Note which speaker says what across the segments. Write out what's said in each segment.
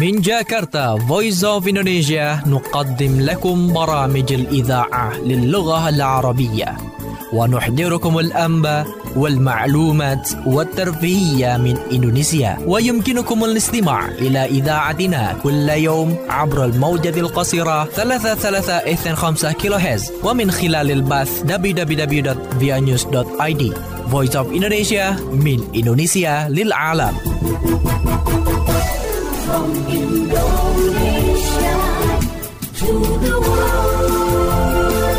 Speaker 1: من جاكرتا Voice of Indonesia نقدم لكم برامج الإذاعة للغة العربية ونحضركم الأنباء والمعلومات والترفيهية من إندونيسيا. ويمكنكم الاستماع إلى إذاعتنا كل يوم عبر الموجة القصيرة 3325 كيلوهرتز ومن خلال البث www.vianews.id. Voice of Indonesia من إندونيسيا للعالم.
Speaker 2: From Indonesia to the world.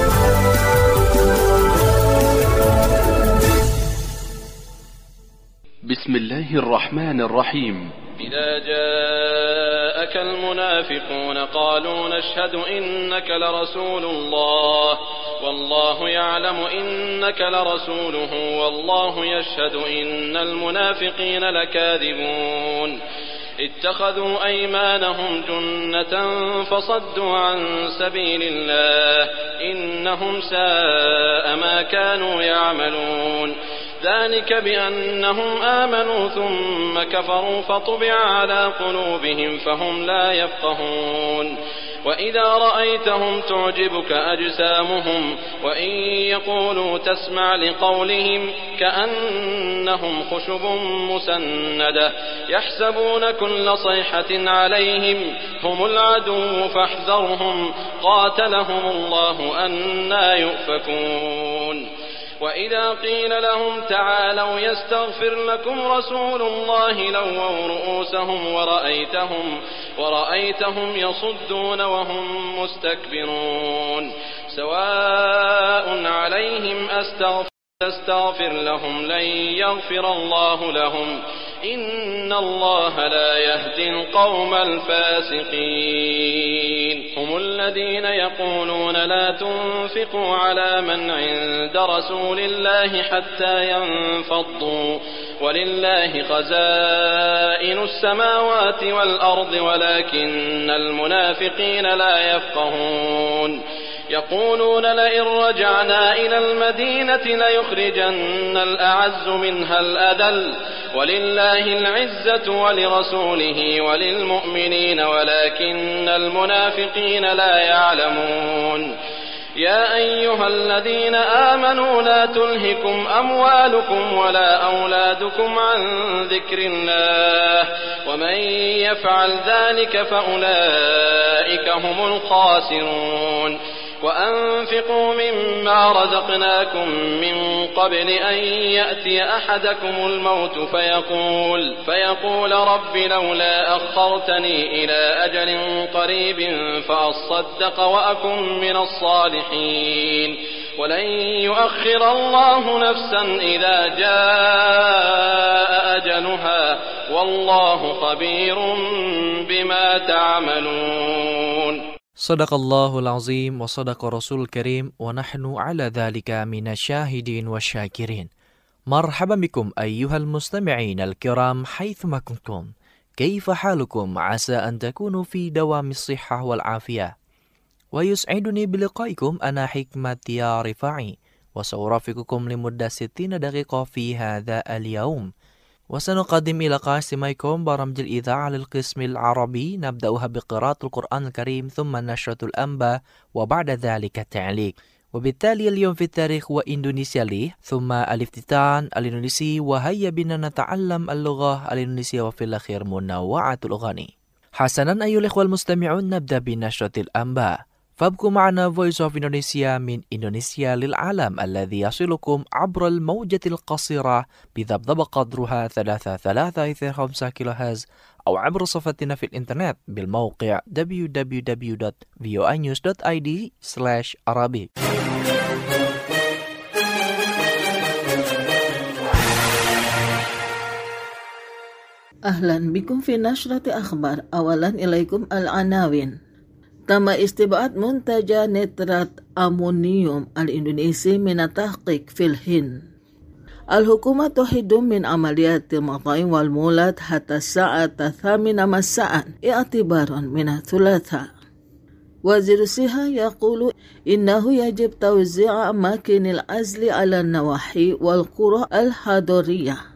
Speaker 3: بسم الله الرحمن الرحيم.
Speaker 4: إذا جاءك المنافقون قالوا نشهد إنك لرسول الله والله يعلم إنك لرسوله والله يشهد إن المنافقين لكاذبون اتخذوا أيمانهم جنة فصدوا عن سبيل الله إنهم ساء ما كانوا يعملون ذلك بأنهم آمنوا ثم كفروا فطبع على قلوبهم فهم لا يفقهون وإذا رأيتهم تعجبك أجسامهم وإن يقولوا تسمع لقولهم كأنهم خشب مسندة يحسبون كل صيحة عليهم هم العدو فاحذرهم قاتلهم الله أنى يؤفكون وإذا قيل لهم تعالوا يستغفر لكم رسول الله لووا رؤوسهم ورأيتهم يصدون وهم مستكبرون سواء عليهم أستغفر لهم لن يغفر الله لهم إن الله لا يهدي القوم الفاسقين هم الذين يقولون لا تنفقوا على من عند رسول الله حتى ينفضوا ولله خزائن السماوات والأرض ولكن المنافقين لا يفقهون يقولون لئن رجعنا إلى المدينة ليخرجن الأعز منها الأذل ولله العزة ولرسوله وللمؤمنين ولكن المنافقين لا يعلمون يا أيها الذين آمنوا لا تلهكم أموالكم ولا أولادكم عن ذكر الله ومن يفعل ذلك فأولئك هم الخاسرون وأنفقوا مما رزقناكم من قبل أن يأتي أحدكم الموت فيقول رب لولا أخرتني إلى أجل قريب فأصدق وأكن من الصالحين ولن يؤخر الله نفسا إذا جاء أجلها والله خبير بما تعملون.
Speaker 1: Sadaqallahul azim wa sadaqa rasul karim wa nahnu ala dhalika minasyahidin wa syakirin. Marhaban bikum ayyuhal mustami'in al-kiram haythuma kuntum. Kaifa halukum asa an takunu fi dawamis sihhah wal afiyah. Wa yus'iduni biliqaikum ana hikmati ya rifa'i wa sawrafikukum limudda 60 daqiqah fi hadha al-yawm. وسنقدم إلى قاسميكم برامج الإذاعة للقسم العربي نبدأها بقراءة القرآن الكريم ثم نشرة الأنباء وبعد ذلك التعليق وبالتالي اليوم في التاريخ وإندونيسيا لي ثم الافتتان الإندونيسي وهيا بنا نتعلم اللغة الإندونيسية وفي الأخير منوعة الأغاني. حسنا أيها الإخوة المستمعون نبدأ بنشرة الأنباء فابقوا معنا Voice of Indonesia من إندونيسيا للعالم الذي يصلكم عبر الموجة القصيرة بذبذب قدرها 3325 كيلوهرتز أو عبر صفحتنا في الإنترنت بالموقع www.voanews.id/arabic.
Speaker 5: أهلا بكم في نشرة أخبار. أولا إليكم العناوين. تم استبعاد منتج نترات أمونيوم الإندونيسي من التحقيق في الهند. الحكومة تحد من عمليات المطاعم والمولات حتى الساعة 8 مساء اعتبارا من الثلاثاء. وزير الصحة يقول إنه يجب توزيع أماكن العزل على النواحي والقرى الحضرية.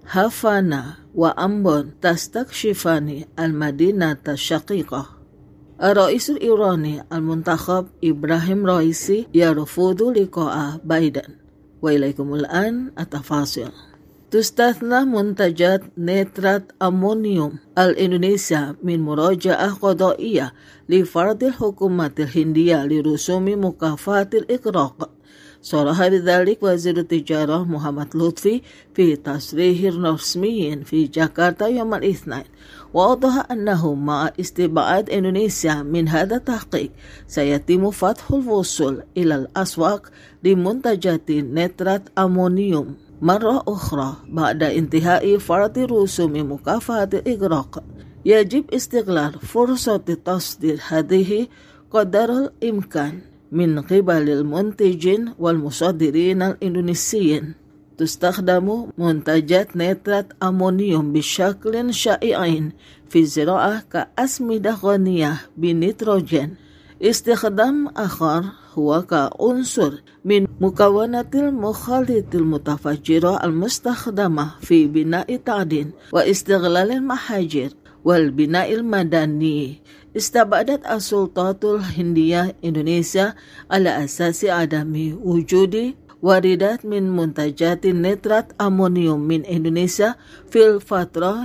Speaker 5: Havana wa Ambon tastakshifani al-Madinata shaqiqah. الرئيس الإيراني المنتخب إبراهيم رئيسي يرفض لقاء بايدن. وإليكم الآن التفاصيل. تستثنى منتجات نترات أمونيوم الإندونيسيا من مراجعة قضائية لفرض الحكومة الهندية لرسوم مكافأة الإغراق. صرح بذلك وزير التجارة محمد لطفي في تصريح رسمي في جاكرتا يوم الاثنين، وأوضح أنه مع استبعاد إندونيسيا من هذا التحقيق سيتم فتح الوصول إلى الأسواق لمنتجات نترات أمونيوم مرة أخرى بعد انتهاء فرض رسوم مكافأة الإغراق. يجب استغلال فرصة تصدير هذه قدر الإمكان من قبل المنتجين والمصدرين الإندونيسيين. تستخدم منتجات نترات أمونيوم بشكل شائع في الزراعة كأسمدة غنية بالنيتروجين. استخدام آخر هو كعنصر من مكونات المخلط المتفجرة المستخدمة في بناء التعدين واستغلال المحاجر والبناء المدني. استبعدت السلطات الهندية إندونيسيا على أساس عدم وجود واردات من منتجات نترات أمونيوم من إندونيسيا في الفترة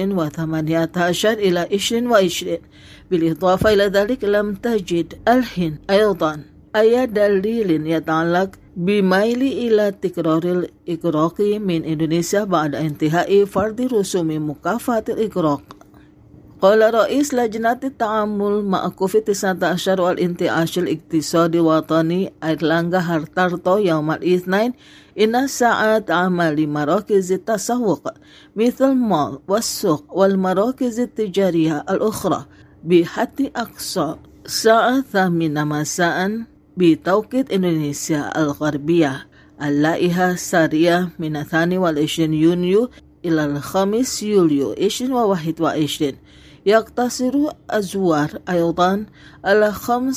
Speaker 5: 2018 إلى 2020. بالإضافة إلى ذلك لم تجد الهند أيضا أي دليل يتعلق بميل إلى تكرار الإغراق من إندونيسيا بعد انتهاء فرض رسوم مكافأة الإغراق. قال رئيس لجنة التعامل مع كوفيد-19 والانتعاش الاقتصادي الوطني أيرلانغا هارتارتو يوم الاثنين إن ساعات عمل مراكز التسوق مثل المول والسوق والمراكز التجارية الأخرى بحد أقصى الساعة 8 مساء بتوقيت إندونيسيا الغربية. اللائحة السارية من 22 يونيو إلى 5 يوليو 2021 يقتصر الزوار أيضا على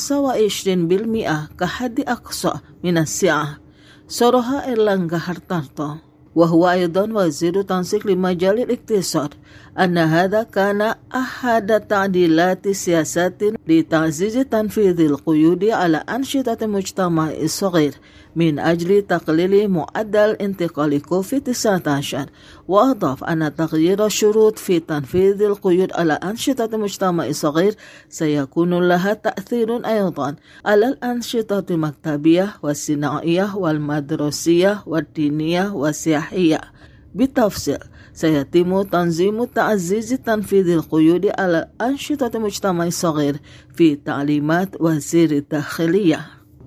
Speaker 5: 25% كحد أقصى من السعة. صرح إيرلانغا هارتارتو وهو أيضا وزير تنسيق لمجال الاقتصاد أن هذا كان أحد تعديلات سياسات لتعزيز تنفيذ القيود على أنشطة المجتمع الصغير من أجل تقليل معدل انتقال كوفيد-19. وأضاف أن تغيير الشروط في تنفيذ القيود على أنشطة المجتمع الصغير سيكون لها تأثير أيضا على الأنشطة المكتبية والصناعية والمدرسية والدينية والسياحية. بالتفصيل سيتم تنظيم تعزيز تنفيذ القيود على أنشطة المجتمع الصغير في تعليمات وزير الداخلية.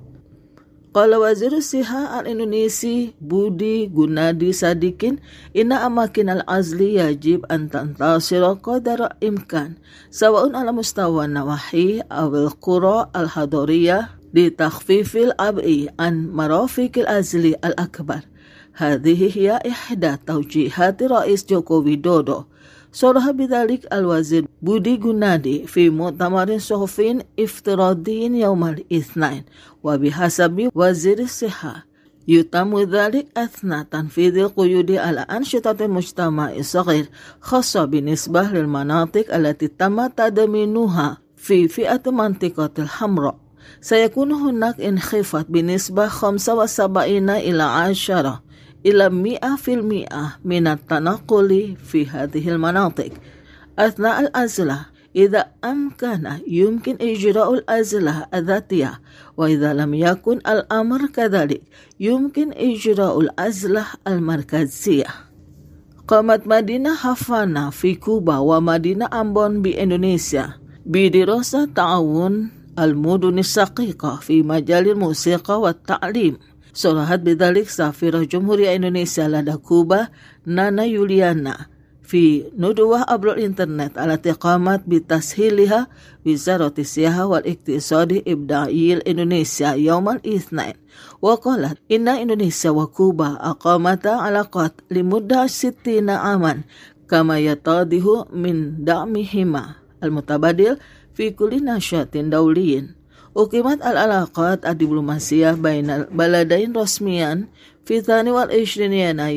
Speaker 5: قال وزير الصحة الإندونيسي بودي غونادي ساديكين إن أماكن العزل يجب أن تنتصر قدر الإمكان سواء على مستوى النواحي أو القرى الحضرية لتخفيف العبء عن مرافق العزل الأكبر. هذه هي إحدى توجيهات رئيس جوكو ويدودو. صرح بذلك الوزير بودي غونادي في مؤتمر صحفي افتراضي يوم الاثنين. وبحسب وزير الصحة يتم ذلك أثناء تنفيذ القيود على أنشطة المجتمع الصغير خاصة بالنسبة للمناطق التي تم تضمينها في فئة منطقة الحمراء. سيكون هناك انخفاض بنسبة 75 إلى 10 إلى 100% من التنقل في هذه المناطق أثناء العزلة إذا أمكن يمكن إجراء العزلة الذاتية، وإذا لم يكن الأمر كذلك يمكن إجراء العزلة المركزية. قامت مدينة هافانا في كوبا ومدينة أمبون بإندونيسيا بدراسة تعاون المدن الشقيقة في مجال الموسيقى والتعليم. صرحت بذلك سفيرة جمهورية إندونيسيا لدى كوبا نانا يوليانا في ندوة عبر الإنترنت التي قامت بتسهيلها وزارة السياحة والاقتصاد إبداعي إندونيسيا يوم الاثنين. وقالت إن إندونيسيا وكوبا أقامتا علاقات لمدة 60 عاما كما يتضح من دعمهما المتبادل في كل نشاط دولي. أقيمت العلاقات الدبلوماسية بين البلدين رسميا في 22 يناير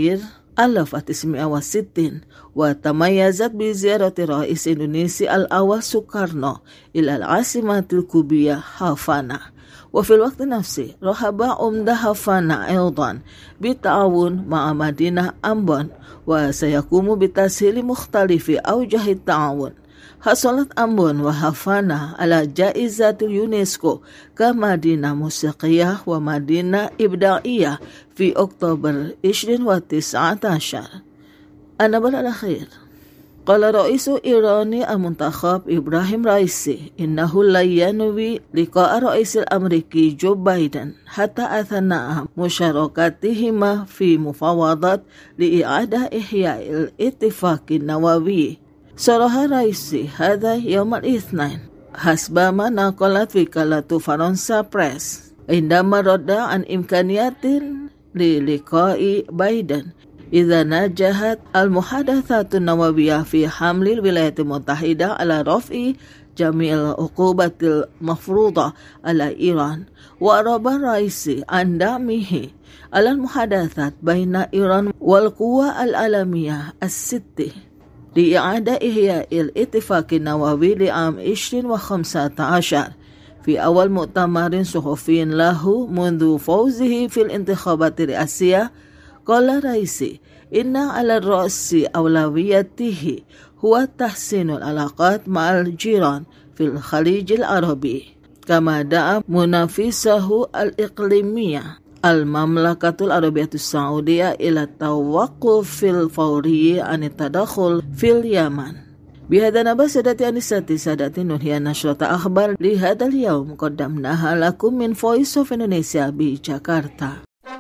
Speaker 5: 1960 وتميزت بزيارة رئيس إندونيسيا الأول سوكارنو إلى العاصمة الكوبية هافانا. وفي الوقت نفسه رحب عمدة هافانا أيضا بالتعاون مع مدينة أمبون وسيقوم بتسهيل مختلف أوجه التعاون. حصلت أمبون وهافانا على جائزة اليونسكو كمدينة موسيقية ومدينة إبداعية في أكتوبر 2019. النبأ الأخير، قال رئيس إيراني المنتخب إبراهيم رئيسي إنه لا ينوي لقاء الرئيس الأمريكي جو بايدن حتى أثناء مشاركتهما في مفاوضات لإعادة إحياء الاتفاق النووي. صرح رئيسي هذا يوم الاثنين حسب ما نقلت وكالة فرنسا بريس عندما رد عن إمكانيات للقاء بايدن إذا نجحت المحادثات النووية في حمل الولايات المتحدة على رفع جميع العقوبات المفروضة على إيران. وأعرب الرئيس عن دعمه على المحادثات بين إيران والقوى العالمية الست لإعادة إحياء الاتفاق النووي لعام 2015 في أول مؤتمر صحفي له منذ فوزه في الانتخابات الرئاسية. قال رئيسي إن على رأس أولوياته هو تحسين العلاقات مع الجيران في الخليج العربي، كما دعا منافسه الإقليمية المملكة العربية السعودية إلى التوقف الفوري عن التدخل في اليمن. بهذا نبأ سادتي أنساتي سادتي ننهي نشرة أخبار لهذا اليوم قدمناها لكم من Voice of Indonesia بجاكرتا.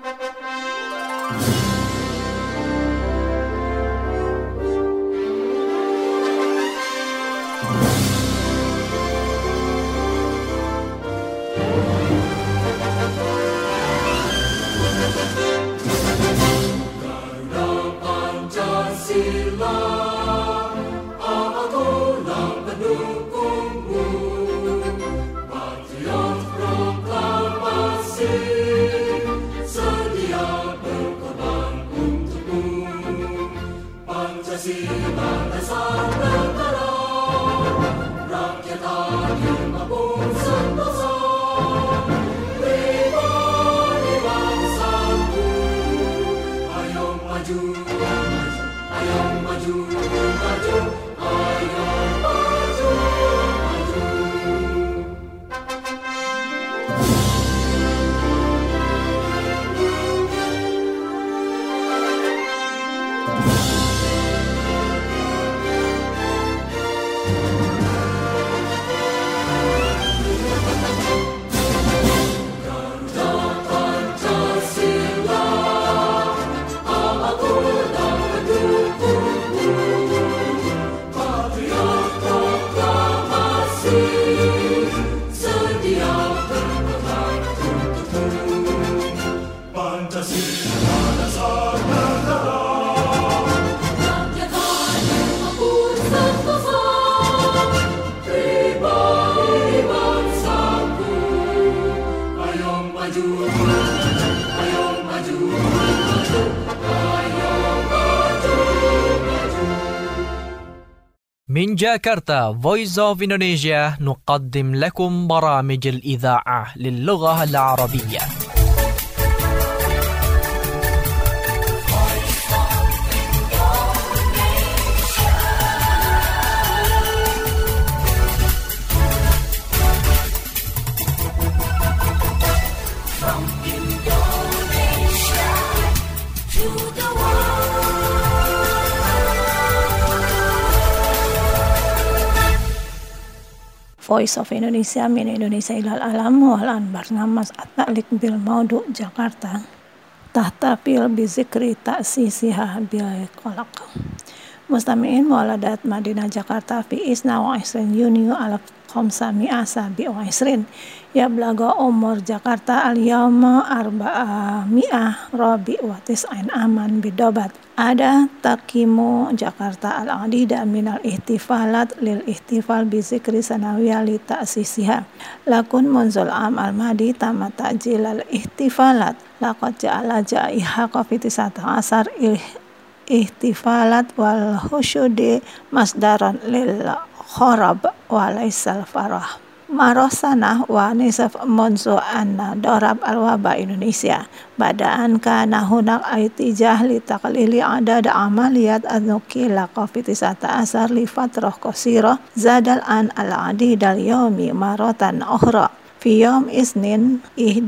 Speaker 1: من جاكرتا Voice of Indonesia نقدم لكم برامج الإذاعة للغة العربية.
Speaker 6: Voice of Indonesia min Indonesia ilal alam walan barnamas at-ta'liq bil maudu Jakarta tahtafil bi zikri ta'sisiha bil qalaq mustami'in waladat Madinah Jakarta fi isna wa isrin Yunio alaf 527 yablaga umur Jakarta al-yawma 400 rabi wa tis'in aman bidobat. Ada takimu Jakarta al-adida minal ihtifalat lil ihtifal bizikri sanawiyah li ta'sisiha lakun munzul am al-madi tama ta'jil al-ihtifalat laqad ja'ala ja'iha qafiti 19 ihtifalat wal husyudi masdaran lil khorab walaisal farah. Marosana wa nisaf monsu anna dorab al-waba Indonesia badaan kana hunak aitijah li taqlili adad amaliyat adnukila COVID-19 li fatrah qasirah zadal an al-adi dal yomi marotan ukhra fi yom isnin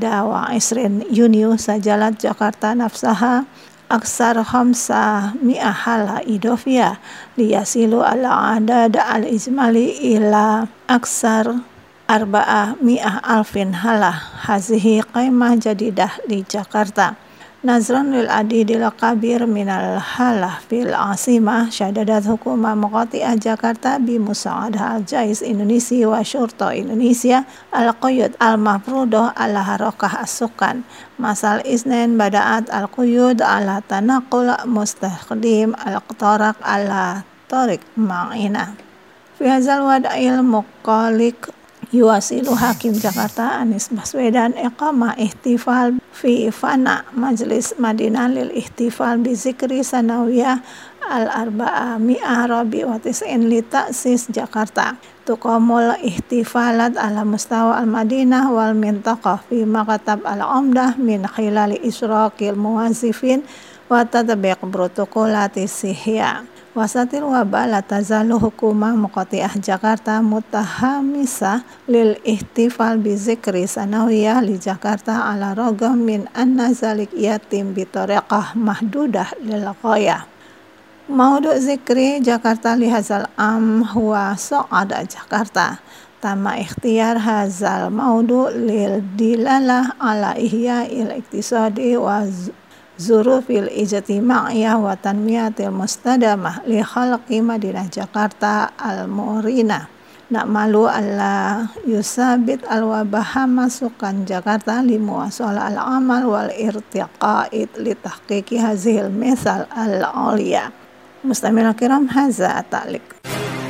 Speaker 6: 21 Yuni sajalat Jakarta nafsaha aksar khamsa mi'ahala idofia liyasilu al-adad al-ijmali ila aksar mi'ah alfin halah hazihi qaimah jadidah di Jakarta nazran lil adidil kabir minal halah fil asimah syadadat hukumah muqati'ah Jakarta bi musa'adah al-jais Indonesia wa syurta Indonesia al-quyud al-mafrudoh ala harakah as-sukan masal isnen bada'at al-quyud ala tanaqul mustaqdim al-qtarak ala tarik ma'ina fi hazal wada'il muqalik yuasilu Hakim Jakarta Anies Baswedan iqamah ihtifal fi fana Majlis Madinah lil ihtifal bi zikri sanawiyah al-arba'a mi'ah rabi wa tis'in li ta'sis Jakarta tuqamul ihtifalat ala mustawa al-Madinah wal mintaqah fi maqatab al-umdah min khilali isyraqil muwazifin wa tatbiq protokolati sihya wasatil wabah la tazalu hukumah muqati'ah Jakarta mutahamisa lil ihtifal bi zikri sanawiyah li Jakarta ala ragam min anna zalik yatim bi tariqah mahdudah lil ghayah. Maudu' zikri Jakarta li hazal am huwa so'ada Jakarta tama ikhtiyar hazal maudu' lil dilalah ala ihya'il iktisadi wa zurufil ijtima'iyah wa tanmiyatil mustadamah li khalqi Madinah Jakarta al-Murina na'malu alla yusabit al-wabah masukan Jakarta li muwasala al-amal wal irtiqa'id li tahqiqi hazil misal al-uliya. Mustamil kiram haza ta'liq.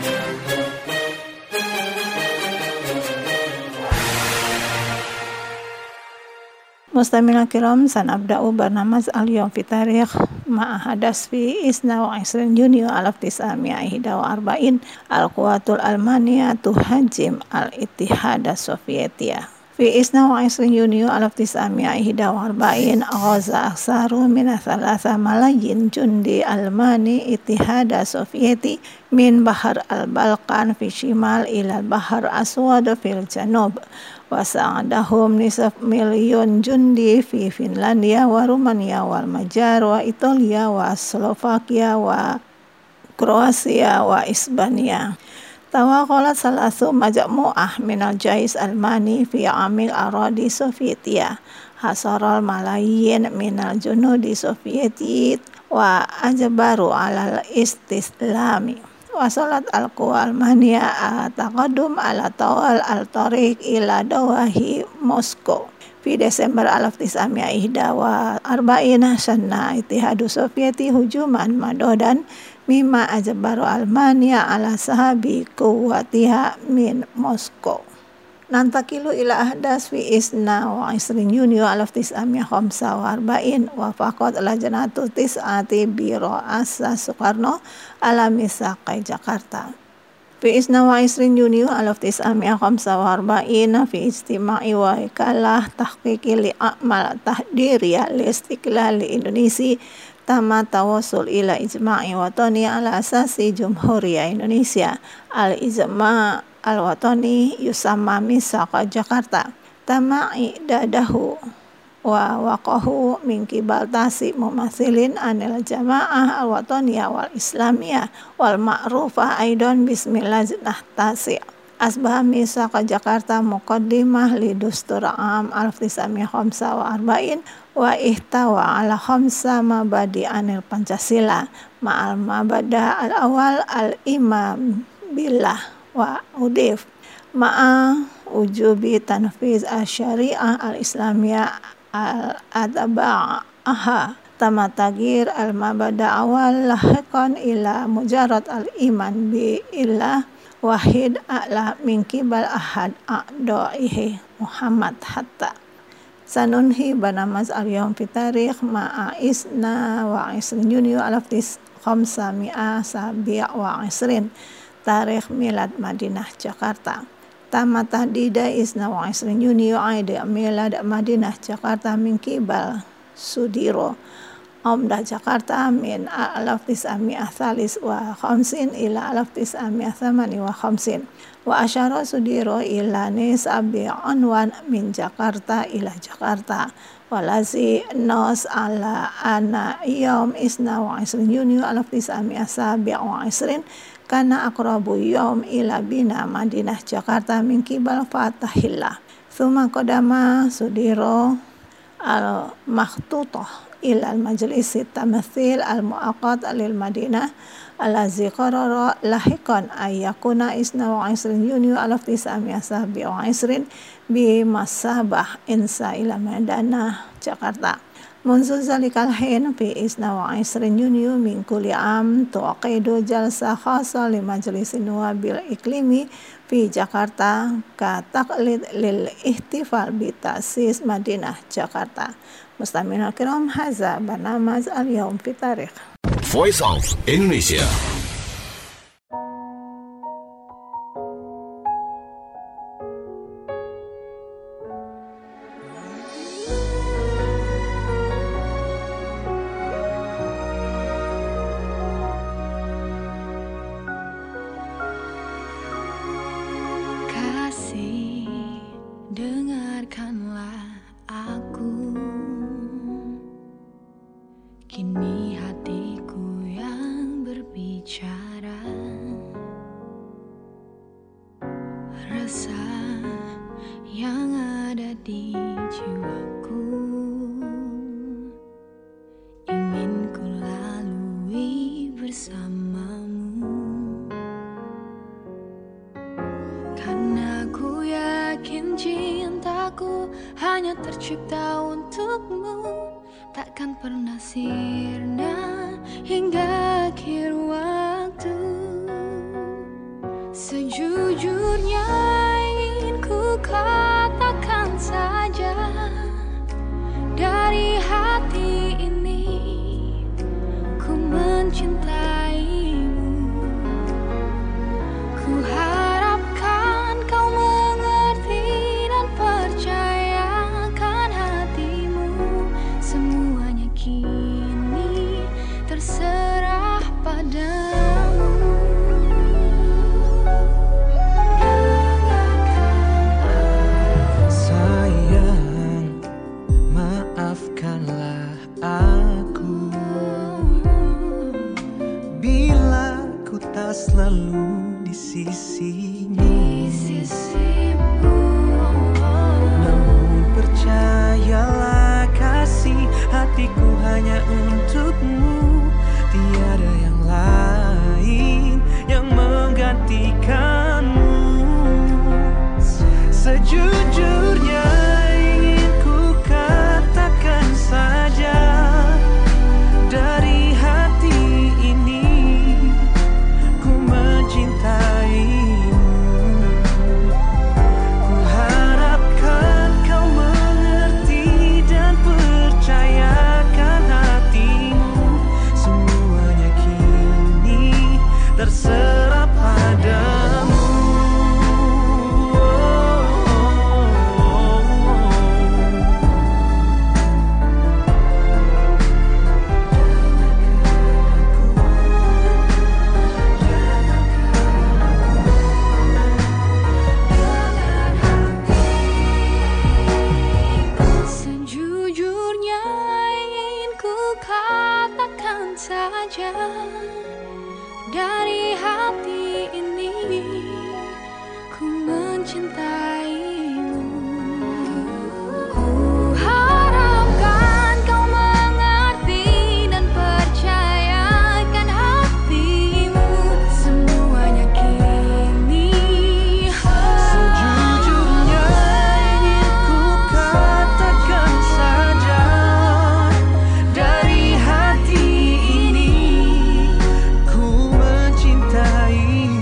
Speaker 6: Mustamil kiram sanabda'u barnamaz al-yawm fi tarikh ma'a hadas fi 22 Yuni 1941 al-quwatul almaniya tuhajim al-ittihad as-sovietiyah fi 22 Yuni 1941 aghaza aksaru min 3 malayin jundi almani ittihad as-sovieti min bahar al-Balkan fi shimal ila al-bahar aswad fil janub wasa'adahum nisaf milyon jundi fi Finlandia wa Rumania wal Majar wa Italia wa Slovakia wa Kroasia wa Isbania. Tawaqalat salasu majmu'ah minal jais almani fi amil aradi Sovietia hasaral malayin minal junudi Sovieti wa ajbaru alal istislami. Wasalat al-quwa al-mania taqaddum ala tawal al-tariq ila dawahi Moskow fi Desember 1941 sanna ittihadu Sovieti hujuman madodan mimma ajbaru al-mania ala sahabi quwwatiha min Moskow. Nantakilu ila ahdas fi 22 Yuni 1945 wa faqat lajnatu tis'ati biro asa Soekarno ala misaqai Jakarta. Fi 22 Yuni 1945 fi istima'i wa ikalah tahqiqi li a'mal tahdiriyah li istiqlali Indonesia tama tawassul ila ijma'i watani ala asasi Jumhuriyah Indonesia al-ijma' al-watani yusamma misaqa Jakarta tama'i dadahu wa waqahu min kibal tasi mumathilin anil jamaah al-wataniyah wal islamiyah wal ma'rufah aidan bismillah tasi asbah misaqa Jakarta muqaddimah li dustur am 1945 wa ihtawa ala khamsa mabadi anil Pancasila ma'al mabada al-awal al-imam billah wa udif ma'a ujubi tanfiz al-syariah al-islamiyah al-adba'aha tamatagir al-mabada awal lahiqan ila mujarad al-iman bi illah wahid a'la min kibal ahad a'da'ihi Muhammad hatta Sanunhi banamaz al-yawm fi tarikh ma'a isna wa 20 Yunyo 1527 tarikh milad Madinah Jakarta. Tama tahdida isna wa 20 Yunyo aida milad Madinah Jakarta min kibal Sudiro Omdah Jakarta min 1953 ila 1958 wa asyara Sudiro ila nisabi unwan min Jakarta ila Jakarta walazi nos ala ana yom isna wa 20 Yunyo 1927 kana akrabu yom ila bina Madinah Jakarta min kibal Fatahillah. Thumma qadama Sudiro al-makhtutah ila al-majlis tamathil al-mu'aqad lil Madinah allazi qarara lahiqan ayyakuna isna wa 20 Yunyo 1927 bi masabah insa ila Madinah Jakarta. Munzu zalikal hin fi isna wa 20 Yunyo min kulli am tuqidu jalsa khassa li majlis nuwabil iklimi fi Jakarta ka taqlid lil ihtifal bi ta'sis Madinah Jakarta. Muslimin al-kiram, hadza barnamaj al-yawm fi tarikh.
Speaker 2: Voice of Indonesia.
Speaker 7: Dengarkanlah aku, kini hatiku yang berbicara, resah yang ada di jiwaku, ingin ku lalui bersamamu, karena ku yakin cintaku hanya tercipta untukmu, takkan pernah sirna hingga akhir waktu. Sejujurnya ingin ku katakan saja, dari hati ini ku mencintaimu. Ku harapkan kau mengerti dan percayakan hatimu. Semuanya kini terserah padamu.
Speaker 8: Sayang, maafkanlah aku bila ku tak selalu di sisimu. Namun percayalah kasih hatiku hanya untukmu, tiada yang lain yang menggantikanmu. Sejujurnya ingin ku katakan saja, dari hati ini ku mencintaimu. Ku harapkan kau mengerti dan percayakan hatimu. Semuanya kini terserah padamu.
Speaker 7: Sejujurnya ingin ku katakan saja, dari hati ini ku mencintaimu. Ku harapkan kau mengerti dan percayakan hatimu. Semuanya kini
Speaker 8: Sejujurnya ingin ku katakan saja, dari hati ini ku mencintaimu.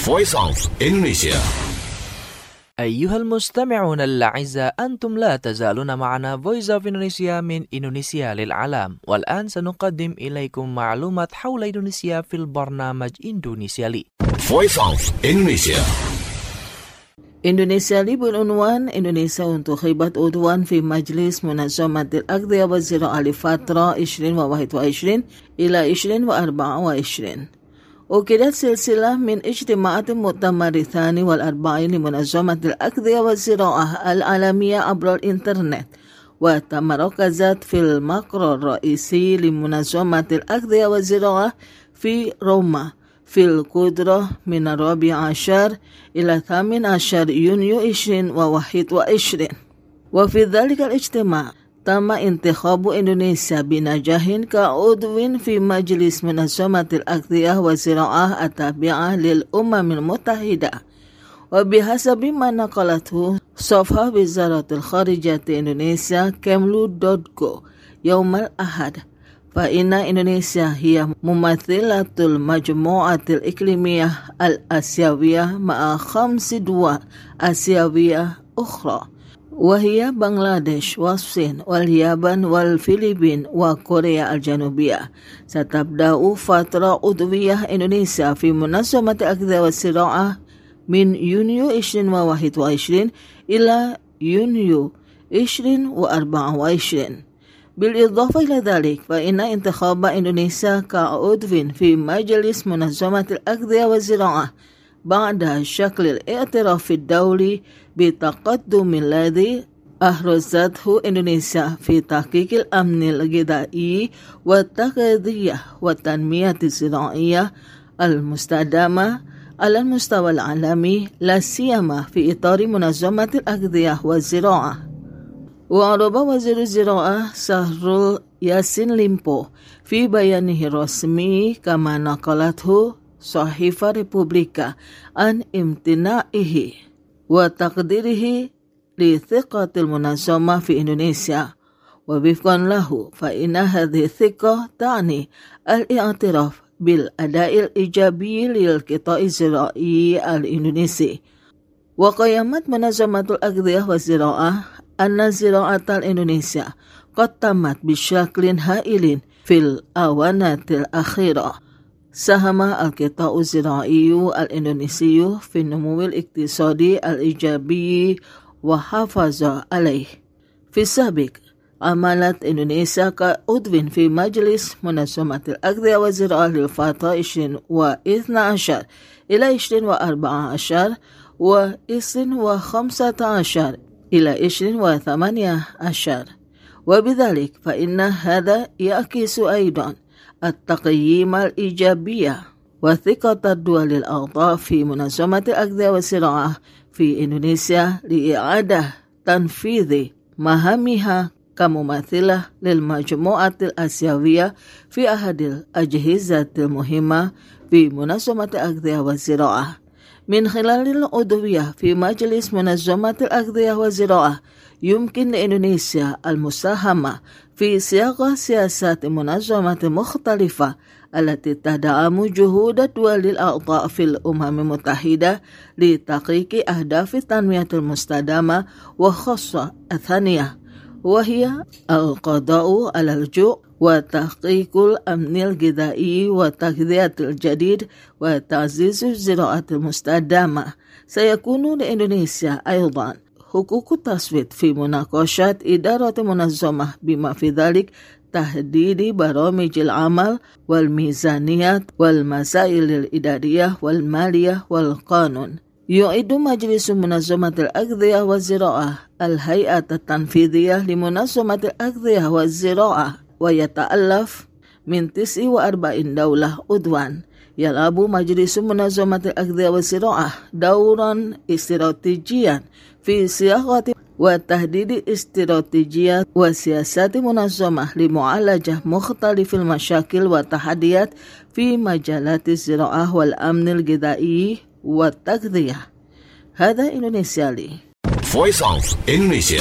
Speaker 2: Voice of Indonesia.
Speaker 1: أيها المستمعون الأعزاء، أنتم لا تزالون معنا Voice of Indonesia من إندونيسيا للعالم، والآن سنقدم إليكم معلومات حول إندونيسيا في البرنامج إندونيسيا لي.
Speaker 2: Voice of Indonesia.
Speaker 5: Indonesia li berunwan Indonesia untuk khibat udwan fi Majlis Munazamatil Aghdiyah wa Zira'a li fatra 2021 ila 2024. وكانت سلسلة من اجتماعات المؤتمر الثاني والأربعين لمنظمة الأغذية والزراعة العالمية عبر الإنترنت، وتمركزت في المقر الرئيسي لمنظمة الأغذية والزراعة في روما في القدرة من 14 إلى 18 يونيو 2021. وفي ذلك الاجتماع تم انتخاب إندونيسيا بنجاح كعضو في مجلس منظمة الأغذية والزراعة التابعة للأمم المتحدة. وبحسب ما نقلته صفحة وزارة الخارجية إندونيسيا kemlu.go يوم الأحد، فإن إندونيسيا هي ممثلة المجموعة الإقليمية الآسيوية مع 5 دول آسيوية أخرى، وهي بنغلاديش والصين واليابان والفلبين وكوريا الجنوبية. ستبدأ فترة عضوية إندونيسيا في منظمة الأغذية والزراعة من يونيو 2021 إلى يونيو 2024. بالإضافة إلى ذلك، فإن انتخاب إندونيسيا كعضو في مجلس منظمة الأغذية والزراعة بعد شكل الاعتراف الدولي بالتقدم الذي أحرزته إندونيسيا في تحقيق الأمن الغذائي والتغذية والتنمية الزراعية المستدامة على المستوى العالمي، لا سيما في إطار منظمة الأغذية والزراعة. وأعرب وزير الزراعة سهرول ياسين ليمبو في بيانه الرسمي كما نقلته صحيفة ريبوبليكا عن امتناعه وتقديره لثقة المنظمة في إندونيسيا. ووفقا له، فإن هذه الثقة تعني الاعتراف بالأداء الإيجابي للقطاع الزراعي الإندونيسي. وقيمت منظمة الأغذية والزراعة أن الزراعة الإندونيسية قد تمت بشكل هائل في الآونة الأخيرة. ساهم القطاع الزراعي الإندونيسي في النمو الاقتصادي الإيجابي وحافظ عليه. في السابق عملت إندونيسيا كعضو في مجلس منظمة الأغذية والزراعة للفترة 2012 إلى 2014 و2015 إلى 2018. وبذلك فإن هذا يعكس أيضا التقييم الإيجابية وثقة الدول الأعضاء في منظمة الأغذية والزراعة في إندونيسيا لإعادة تنفيذ مهامها كممثلة للمجموعة الآسيوية في أحد الأجهزة المهمة في منظمة الأغذية والزراعة. من خلال العضوية في مجلس منظمة الأغذية والزراعة يمكن لإندونيسيا المساهمة في صياغة سياسات منظمة مختلفة التي تدعم جهود الدول الأعضاء في الأمم المتحدة لتحقيق أهداف التنمية المستدامة، وخاصة الثانية وهي القضاء على الجوع وتحقيق الأمن الغذائي وتغذية الجديد وتعزيز الزراعة المستدامة. سيكون لإندونيسيا أيضا حقوق التصويت في مناقشات إدارة منظمة، بما في ذلك تحديد برامج العمل والميزانيات والمسائل الإدارية والمالية والقانون. يعد مجلس منظمة الأغذية والزراعة الهيئة التنفيذية لمنظمة الأغذية والزراعة، ويتألف من 49 دولة عضوا. يلعب مجلس منظمة الأغذية والزراعة دورا استراتيجيا في صياغة وتحديد استراتيجيات وسياسات منظمة لمعالجة مختلف المشاكل والتحديات في مجالات الزراعة والأمن الغذائي والتغذية. هذا إندونيسيا لي.
Speaker 2: Voice of Indonesia.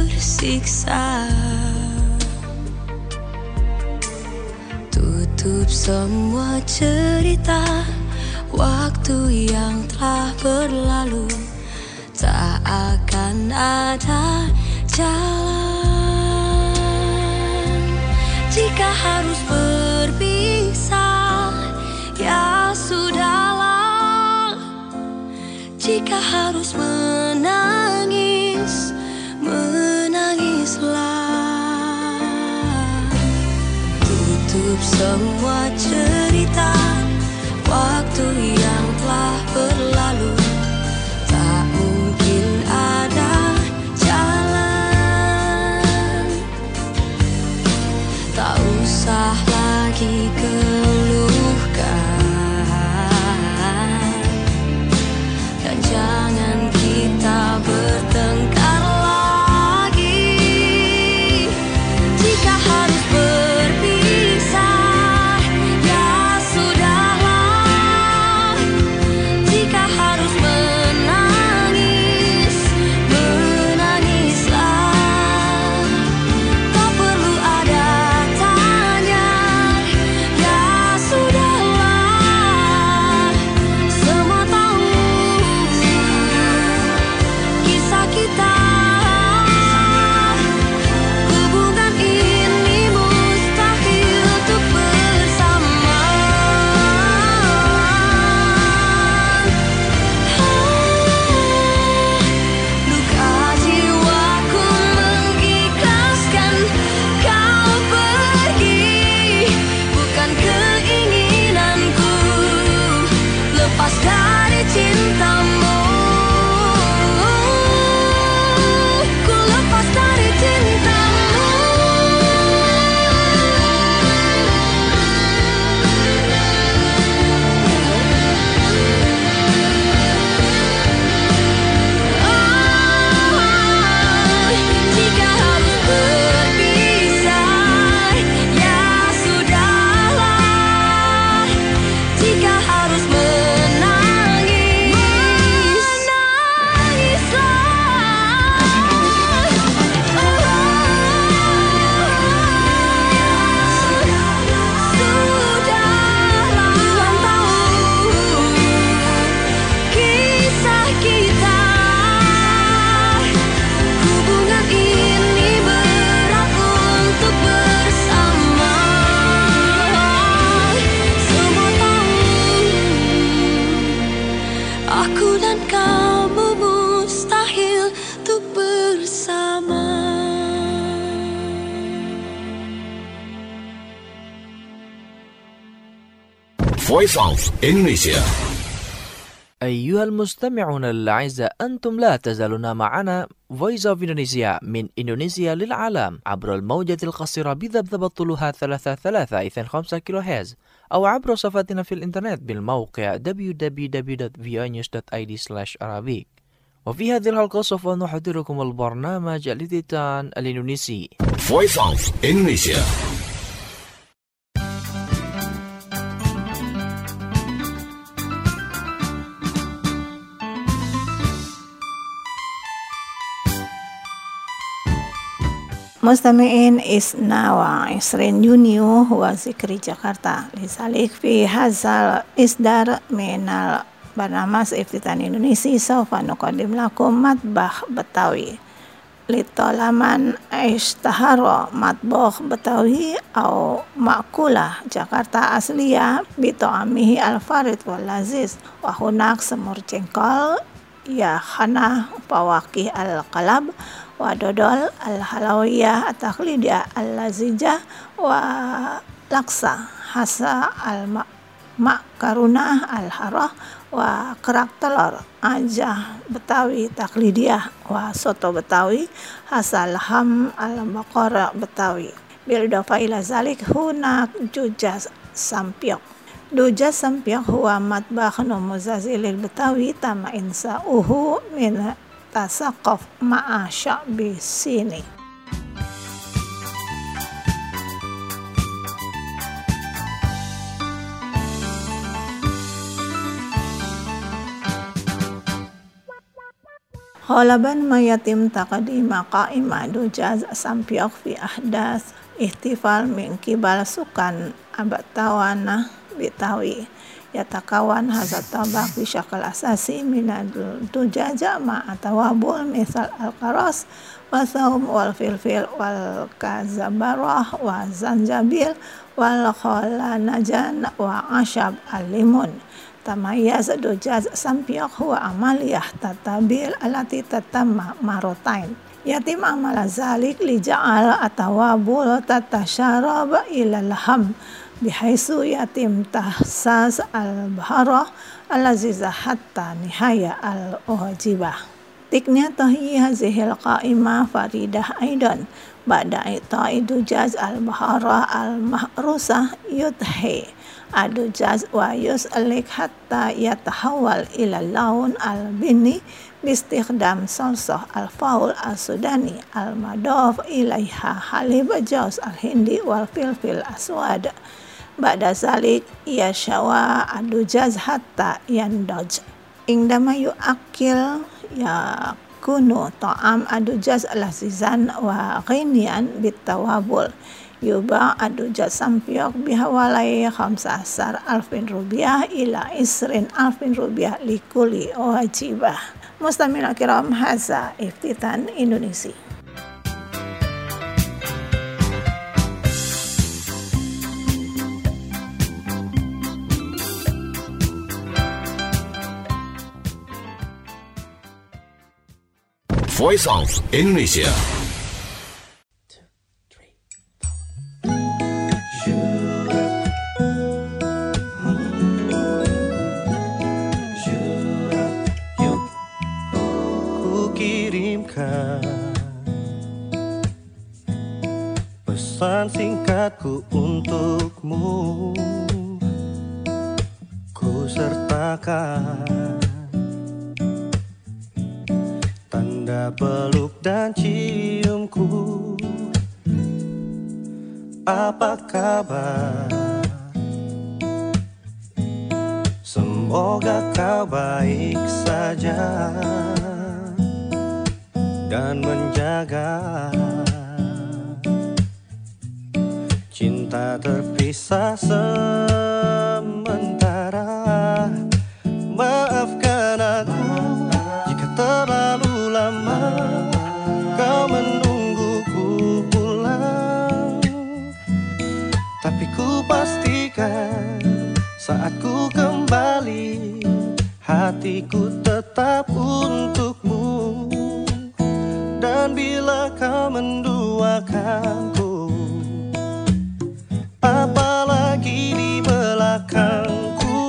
Speaker 7: tersiksa. Tutup semua cerita waktu yang telah berlalu, tak akan ada jalan. Jika harus berpisah, ya sudahlah. Jika harus menangis, menangislah. Tutup semua cerita waktu yang telah berlalu, tak mungkin ada jalan. Tak usah lagi keluhkan, dan jangan kita bertengkar lagi. Jika harus berpisah, ya sudahlah. Jika harus menangis, menangislah. Tak perlu ada tanya, ya sudahlah. Semua tahu kisah kita. Hubungan ini mustahil untuk bersama. Luka jiwaku mengikhlaskan kau pergi, bukan keinginanku lepas dari cintamu. Ku lepas dari cintamu. Jika harus berpisah, ya sudahlah. Jika harus menangis, menangislah. Sudahlah, Tuhan tahu kisah kita. Hubungan ini berat untuk bersama. Semua tahu aku dan kamu mustahil untuk bersama.
Speaker 2: Voice of Indonesia.
Speaker 1: أيها المستمعون الأعزاء، أنتم لا تزالون معنا Voice of Indonesia من إندونيسيا للعالم عبر الموجة القصيرة بذبذبة طولها 33.5 كيلو هرتز، أو عبر صفحتنا في الإنترنت بالموقع www.voanews.id/arabic. وفي هذه الحلقة سوف نحضركم البرنامج الإذاعي الإندونيسي
Speaker 2: Voice of Indonesia.
Speaker 6: مستمعين إسنا وعشرين يونيو هو ذكرى جاكرتا، لذلك في هذا الإصدار من البرنامج افتتاحي إندونيسي سوف نقدم لكم مطبخ بتاوي لطالما اشتهر مطبخ بتاوي أو مأكولة جاكرتا أصلية بطعمه الفارغ واللذيذ، وهناك سمur jengkol، يخنة فواكه القلب، ودودol الحلوية التقليدية اللذيذة، ولaksa khas المعكرونة الحارة، وkerak telur ajah Betawi taklidiyah، وsoto Betawi khas اللحم البقر Betawi. بالإضافة إلى ذلك هناك جوجة سامبيوك. جوجة سامبيوك هو مطبخ نموذجي للبتاوي تم إنشاؤه من تثقف مع شعب الصيني. Khalaban ma yatim taqdima qa'ima dujaz sampiok fi ahdas ihtifal min kibal sukan abatawana bitawi yatakawan hazat tabak bisyakal asasi minadul tujaja ma'atawabul misal al-karos wasaum wal filfil wal kazabarah wa zanjabil wal kholanajan wa asyab alimun tamayaz dujaz sampiok huwa amaliyah tatabil alati tatamma marotain yatim amala zalik li ja'al atawabul tatasyarab ilal ham bihaisu yatim tahsas al-bahara al-aziza hatta nihaya al-uhajibah. Tiknya tahi hazihil qa'imah faridah aidan ba'da ita'i dujaz al-bahara al-mahrusah yudhi adujaz wa yus'alik hatta yatahawal ila laun al-bini bistikhdam salsah al-faul al-sudani al-madof ilaiha halib jaus al-hindi wal filfil aswad. Ba'da zalik yashawa adujaz hatta yandaj indama yu'akil yakunu ta'am adujaz lazizan wa ghinian bitawabul yuba adujaz sampiok bihawalai 15,000 rupiah ila 20,000 rupiah likuli wajibah. Mustamil kiram haza iftitan Indonesia.
Speaker 2: Voice of Indonesia.
Speaker 8: Ku kirimkan pesan singkatku untukmu, ku sertakan tanda peluk dan ciumku. Apa kabar? Semoga kau baik saja dan menjaga cinta terpisah sementara. Maafkan aku jika terlalu lama kau menungguku pulang, tapi ku pastikan saat ku kembali hatiku tetap untukmu. Dan bila kau menduakanku, apalagi di belakangku,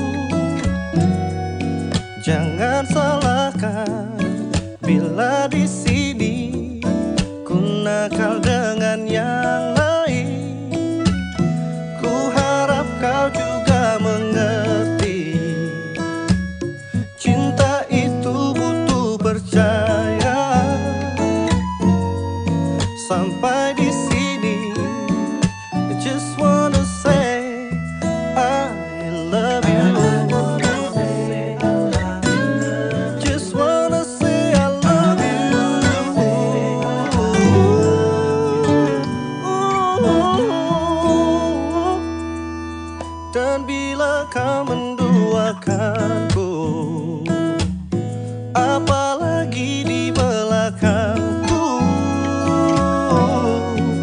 Speaker 8: jangan salahkan bila di sini ku nakal dengan yang lain. Ku harap kau juga mengerti, cinta itu butuh percaya. Sampai di sini, I just wanna say I love you. Just wanna say I love you. Dan bila kau menduakanku, apalagi di belakangku,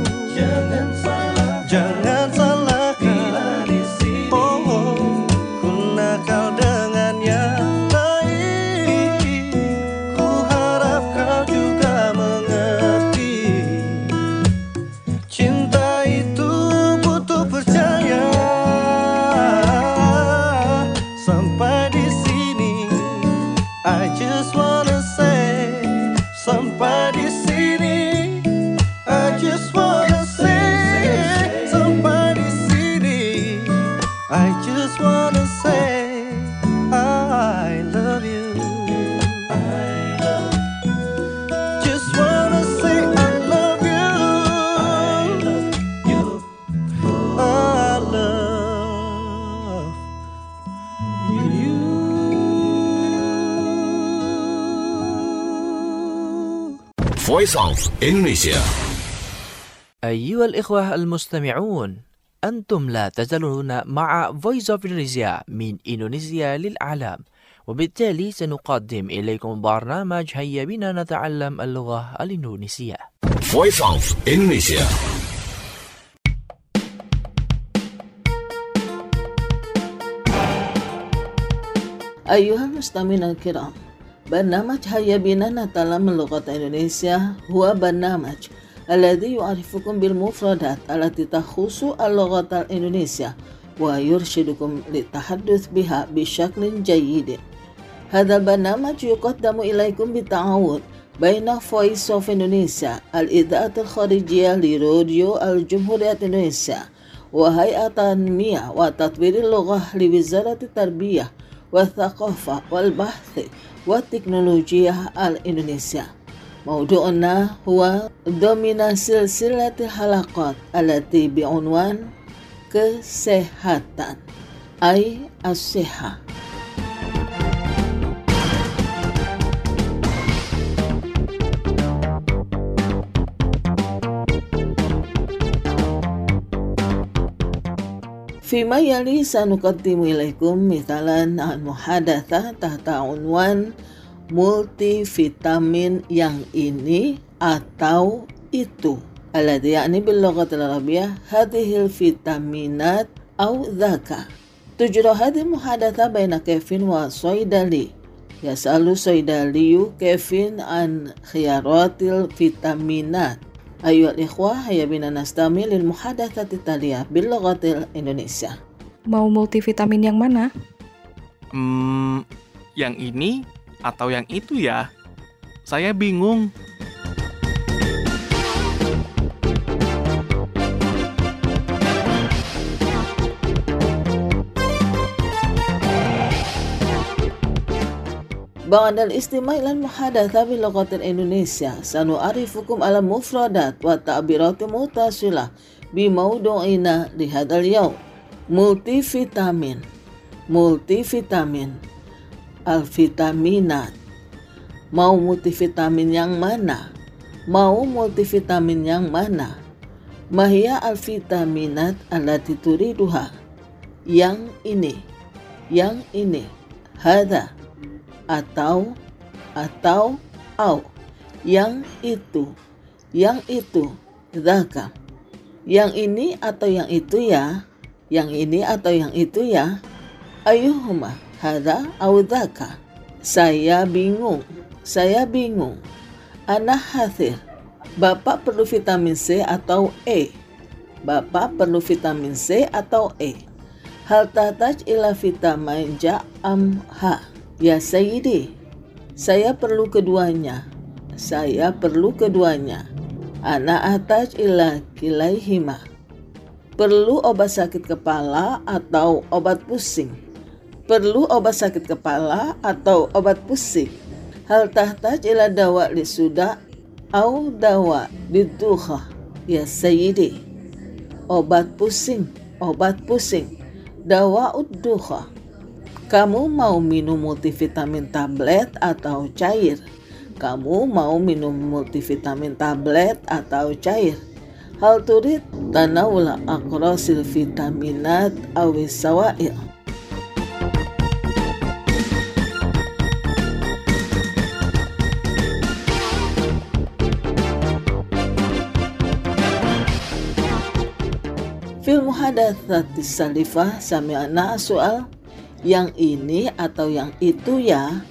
Speaker 2: Voice of Indonesia.
Speaker 1: أيها الإخوة المستمعون، أنتم لا تزالون مع Voice of Indonesia من إندونيسيا للعالم، وبالتالي سنقدم إليكم برنامج هيا بنا نتعلم اللغة الإندونيسية.
Speaker 2: Voice of Indonesia.
Speaker 5: أيها المستمعين الكرام، برنامج هيا بنا نتعلم اللغة الإندونيسية هو برنامج الذي يعرفكم بالمفردات التي تخص اللغة الإندونيسية ويرشدكم للتحدث بها بشكل جيد. هذا البرنامج يقدم إليكم بالتعاون بين Voice of Indonesia الإذاعة الخارجية لراديو الجمهورية إندونيسيا وهيئة تنمية وتطوير اللغة لوزارة التربية والثقافة والبحث والتكنولوجيا الإندونيسيا. موضوعنا هو ضمن سلسلة الحلقات التي بعنوان kesehatan أي الصحة. فيما يلي سنقدم إليكم مثالا عن محادثة تحت عنوان multivitamin yang ini atau itu الذي يعني باللغة العربية هذه الفيتامينات أو ذاك. تجرى هذه المحادثة بين كيفين وصيدلي. يسأل صيدلي كيفين عن خيارات الفيتامينات. أيها الإخوة، هيا بنا نستمع للمحادثة التالية باللغة الإندونيسية.
Speaker 9: Mau multivitamin yang mana?
Speaker 10: Yang ini atau yang itu ya? Saya bingung.
Speaker 5: بعد الاستماع إلى المحادثة باللغة الإندونيسية سنعرفكم على المفردات والتعبيرات المتصلة بموضوعنا لهذا اليوم. multivitamin الفيتامينات. Mau multivitamin yang mana? Mau multivitamin yang mana? Mahia al-vitaminat allati turiduha. Yang ini. Hada atau au. Yang itu. Dzaka. Yang ini atau yang itu ya? Yang ini atau yang itu ya? Ayuhuma hada au dzaka. Saya bingung. Ana hathir. Bapak perlu vitamin C atau E? Bapak perlu vitamin C atau E? Hal tahtaj ila vitamin ja am ha. Ya Sayyidi, saya perlu keduanya. Ana ahtaj ila kilaihima. Perlu obat sakit kepala atau obat pusing? Hal tahtaj ila dawa lisuda au dawa lidukha. Ya Sayyidi, obat pusing. Dawa uddukha. Kamu mau minum multivitamin tablet atau cair? Hal turid tanawula aqrasil vitaminat awis sawail. Fil muhadatsati salifah sami'na soal yang ini atau yang itu ya?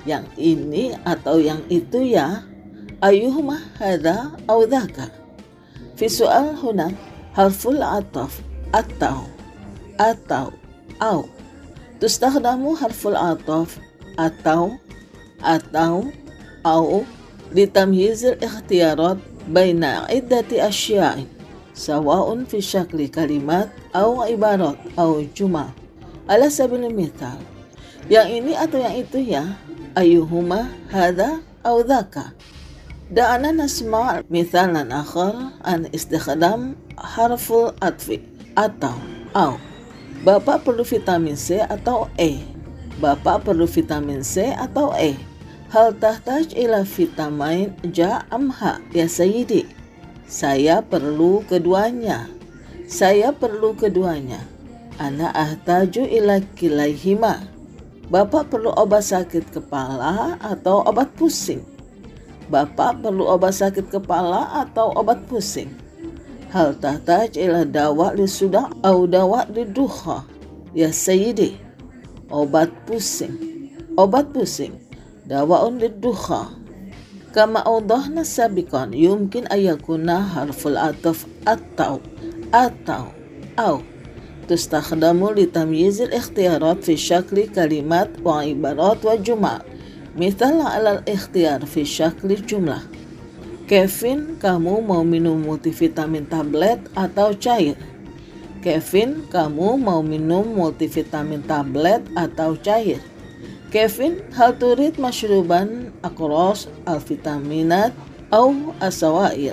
Speaker 5: Ayuhuma hadha au dhaka. Fi soal huna harful ataf atau au. Tustakhdamu harful ataf atau au litamyizil ikhtiyarat baina iddati asya'in sawa'un fi syakli kalimat au ibarat au jumal. Ala sabil mithal, yang ini atau yang itu ya? Ayuhuma hadha au dhaka. Da'ana nasma' mithalan akhar an istikhdam harful atfi atau au. Bapak perlu vitamin C atau E? Hal tahtaj ila vitamin ja amha ya sayyidi. Saya perlu keduanya. Saya perlu keduanya. Ana ahtaju ila kilaihima. Bapak perlu obat sakit kepala atau obat pusing? Bapak perlu obat sakit kepala atau obat pusing? Hal tahtaj ila dawa li sudah atau dawa li duha ya sayyidi. Obat pusing. Obat pusing. Dawaun li duha. Kama awdahna sabiqan yumkin ayakuna harful ataf atau تستخدم لتمييز الاختيارات في شكل كلمات وعبارات وجمل. مثال على الاختيار في شكل جملة. Kevin, kamu mau minum multivitamin tablet atau cair? Kevin, kamu mau minum multivitamin tablet atau cair? Kevin, hal turid mashruban akros al-vitaminat atau asawair?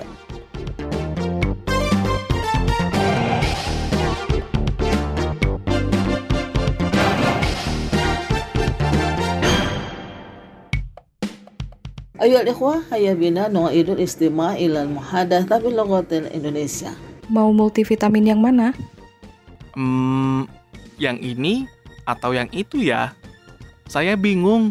Speaker 5: Ayol ikhwah, hayya bina nu'idul istima' ilal muhadatsa bil lughatil Indonesia.
Speaker 9: Mau multivitamin yang mana?
Speaker 10: Yang ini atau yang itu ya? Saya bingung.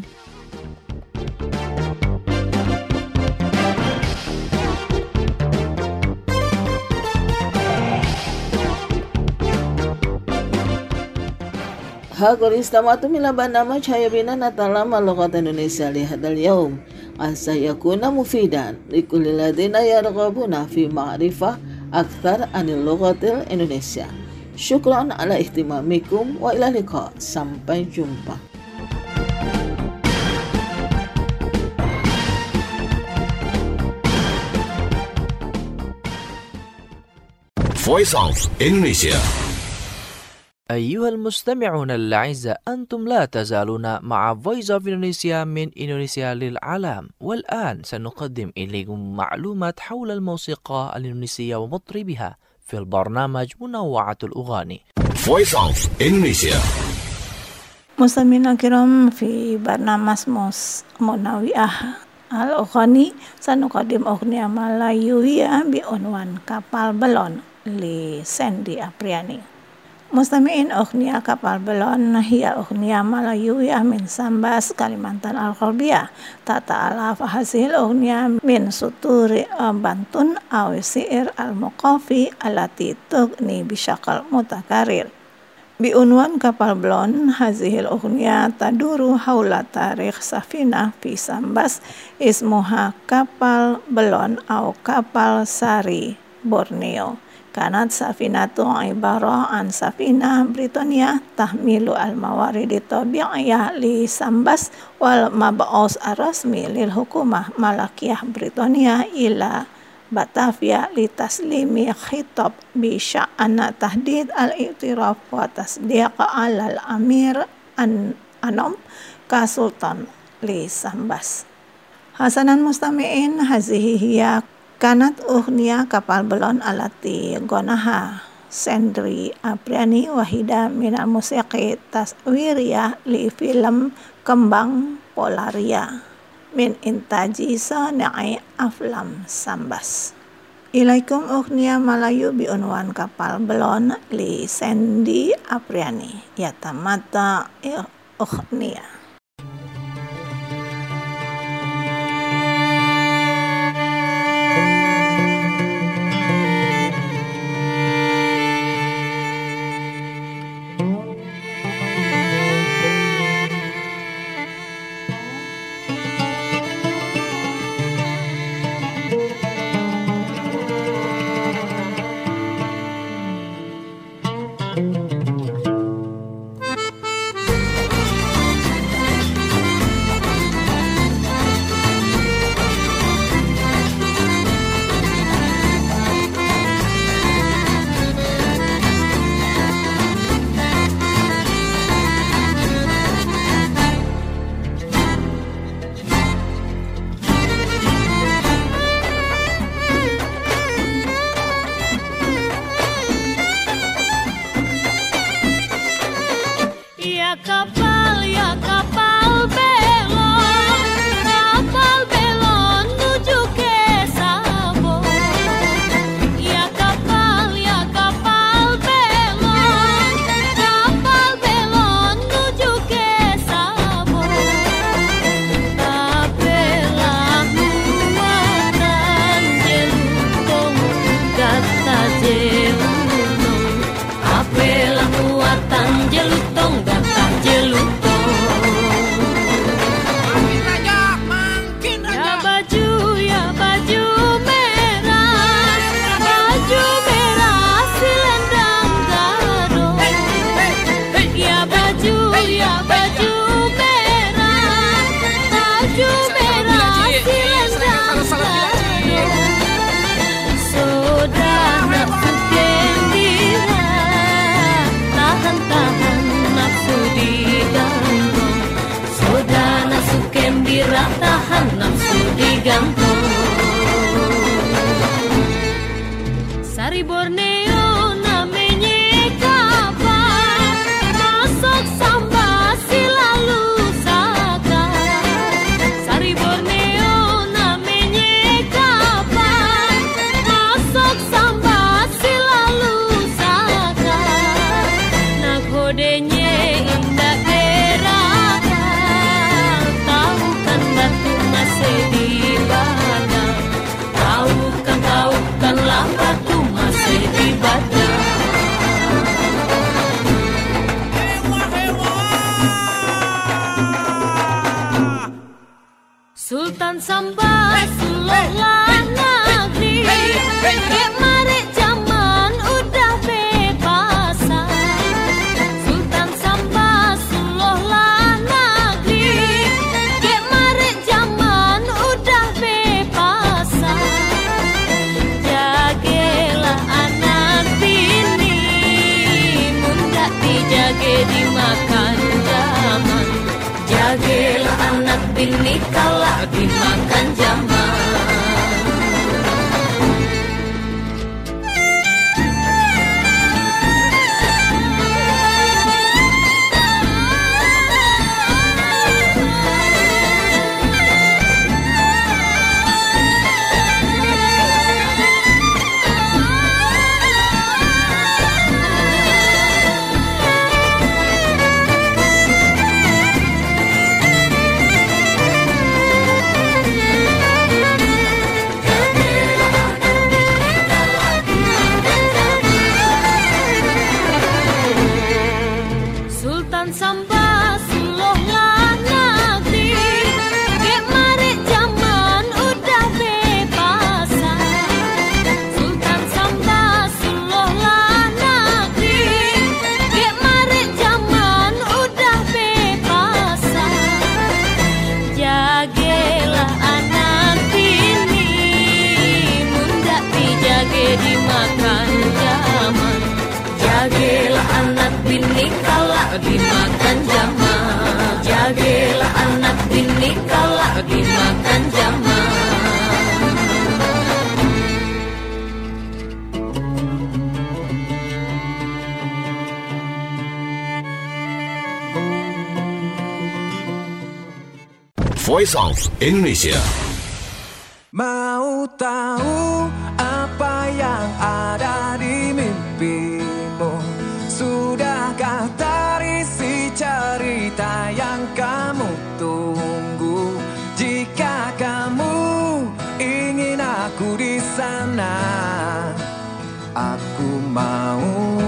Speaker 5: Haqul istamatu mila barnamaj hayya bina nata'allama lughat Indonesia li hadzal yaum. Asa yakuna mufidan likulli ladina yarghabuna fi ma'rifah akthar anil lughatil Indonesia. Syukran ala ihtimamikum wa ila liqa. Sampai jumpa.
Speaker 2: Voice of Indonesia.
Speaker 1: أيها المستمعون الأعزاء، أنتم لا تزالون مع Voice of Indonesia من إندونيسيا للعالم. والآن سنقدم إليكم معلومات حول الموسيقى الإندونيسية ومطربها في البرنامج منوعة الأغاني.
Speaker 2: Voice of Indonesia.
Speaker 6: مستمعينا الكرام، في برنامج منوعة الأغاني سنقدم أغنية ملايوية بعنوان Kapal Belon لساندي أبرياني. Mustami'in ughniya Kapal Belon hiya ughniya malayuwiyah min Sambas Kalimantan Al-Gharbiyyah. Tata'alaf hasil ughniya min suturi bantun aw si'ir al-muqafi alati tughni bisyakal mutakarir. Biunwan Kapal Belon hazihil ughniya taduru haula tarikh safina fi Sambas ismuha Kapal Belon aw Kapal Sari Borneo. Kanat safinatu ibarah an safina Britania tahmilu al-mawaridi tabi'iyah li Sambas wal mab'us ar-rasmi lil hukumah Malakiyah Britania ila Batavia li taslimi khitab bi sya'ana tahdid al-i'tiraf wa tasdiq al-amir anom ka sultan li Sambas. Hasanan mustami'in hazihi hiya kanat ughniya Kapal Belon alati gonaha Sandri Apriani wahida minal musiqi taswiriyah li film Kembang Polaria min intaji sana'i aflam Sambas. Ilaikum ughniya Malayu biunwan Kapal Belon li Sandy Apriani yatamata ughniya.
Speaker 7: Sari Borneo namanya kapan, masuk Sambasi lalu Saka. Sari Borneo namanya kapan, masuk Sambasi lalu Saka. Nakodenya indah erakan, tahu kan batu masih di badan. Tahu kan batu masih di badan. Sultan Samba Sululah negeri, kemarin zaman udah bebasan. Sultan Samba Sululah negeri, kemarin zaman udah bebasan. Jagelah anak bini, mundak dijage dimakan zaman. Jagelah anak bini kalah dimakan zaman. Sultan Samba Sululah negeri, kemarin zaman udah bebasan. Sultan Samba Sululah negeri, kemarin zaman udah bebasan. Jagelah anak bini, mundak dijage dimakan zaman. Jagelah anak bini kalah dimakan zaman. Jagelah anak bini kalah dimakan zaman.
Speaker 2: Voice of Indonesia.
Speaker 8: Mau tahu apa yang ada di mimpimu? Sudahkah terisi cerita yang kamu tunggu? Jika kamu ingin aku di sana, aku mau.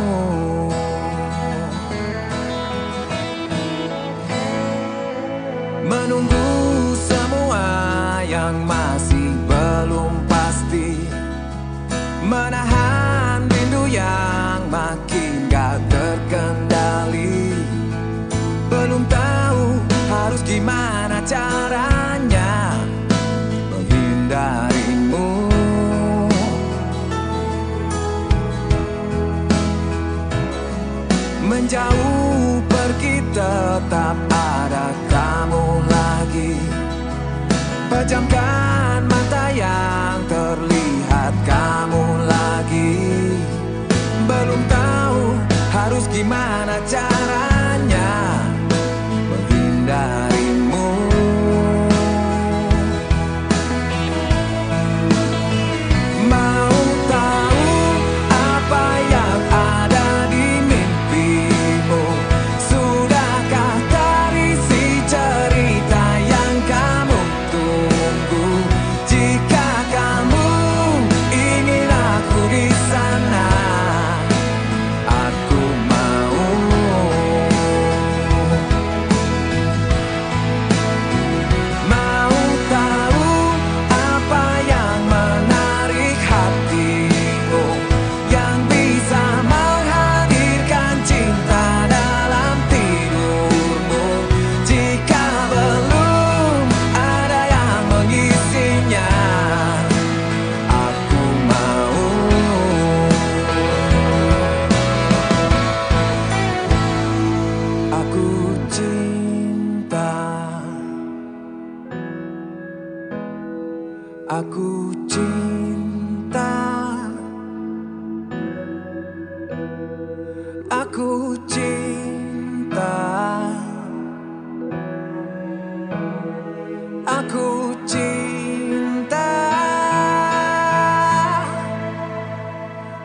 Speaker 8: Menunggu semua yang masih belum pasti, menahan rindu yang makin gak terkendali. Belum tahu harus gimana caranya menghindarimu. Menjauh pergi tetap ada kamu lagi. Pejamkan mata yang terlihat kamu lagi. Belum tahu harus gimana caranya menghindarimu. Mau tahu apa yang ada di mimpimu? Sudahkah terisi cerita yang kamu tunggu? Jika kamu ingin aku di sana, aku mau. Mau tahu apa yang menarik hatimu, yang bisa menghadirkan cinta dalam tidurmu? Jika belum ada yang mengisinya, aku mau. Aku cinta, aku cinta,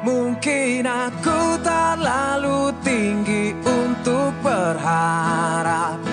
Speaker 8: Mungkin aku terlalu tinggi untuk berharap